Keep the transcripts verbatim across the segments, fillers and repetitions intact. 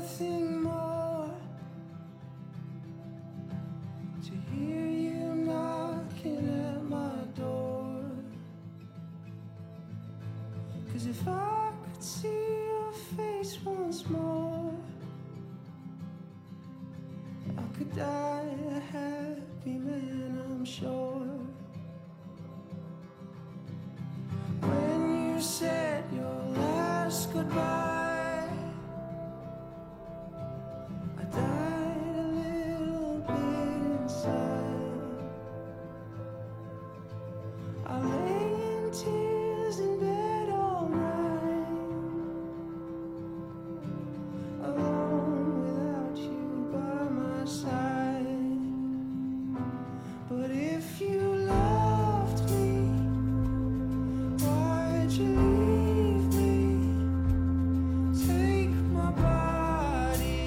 nothing more to hear you knocking at my door. 'Cause if I could see your face once more, I could die a happy man, I'm sure. When you said your last goodbye, I died a little bit inside. I lay in tears in bed all night, alone without you by my side. But if you loved me, why'd you leave me? Take my body,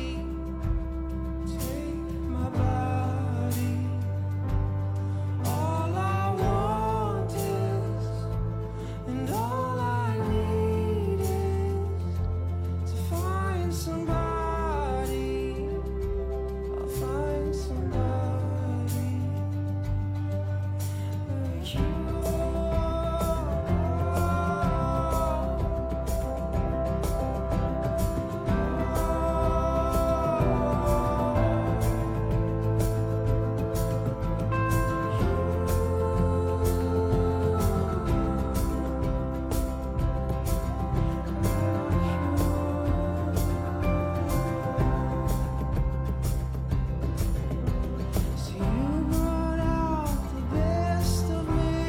take my body. All I want is, and all I need is to find somebody. I'll find somebody like you. So you brought out the best of me,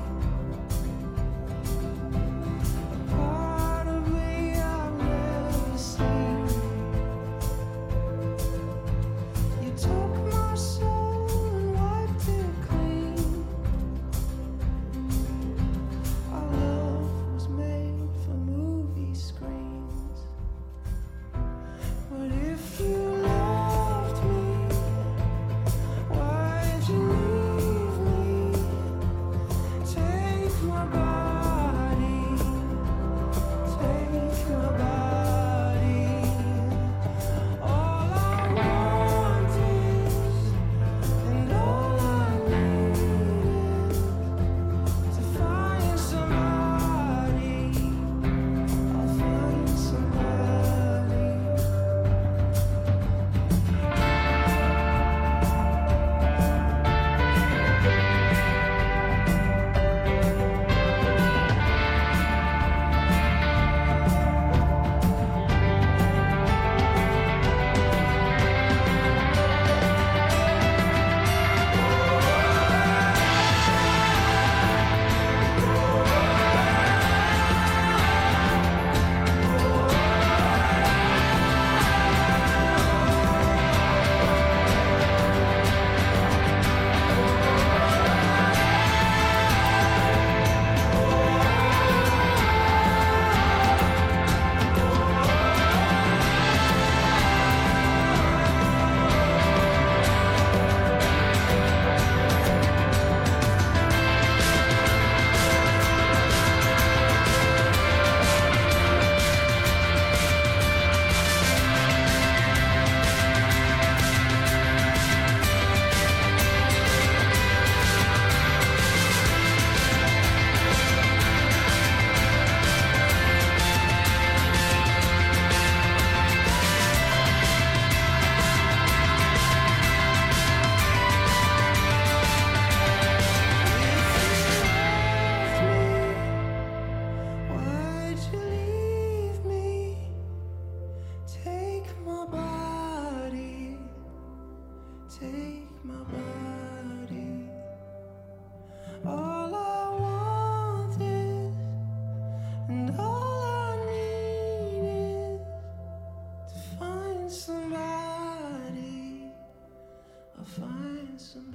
a part of me I've never seen. You took my soul and wiped it clean. Our love was made for movie screens. But if you loved me, why'd you leave me? Take my body, take my body. All I want is, and all I need is to find somebody. I'll find somebody. Why'd you leave me? Take my body, take my body. All I want is, and all I need is to find somebody. I'll find somebody.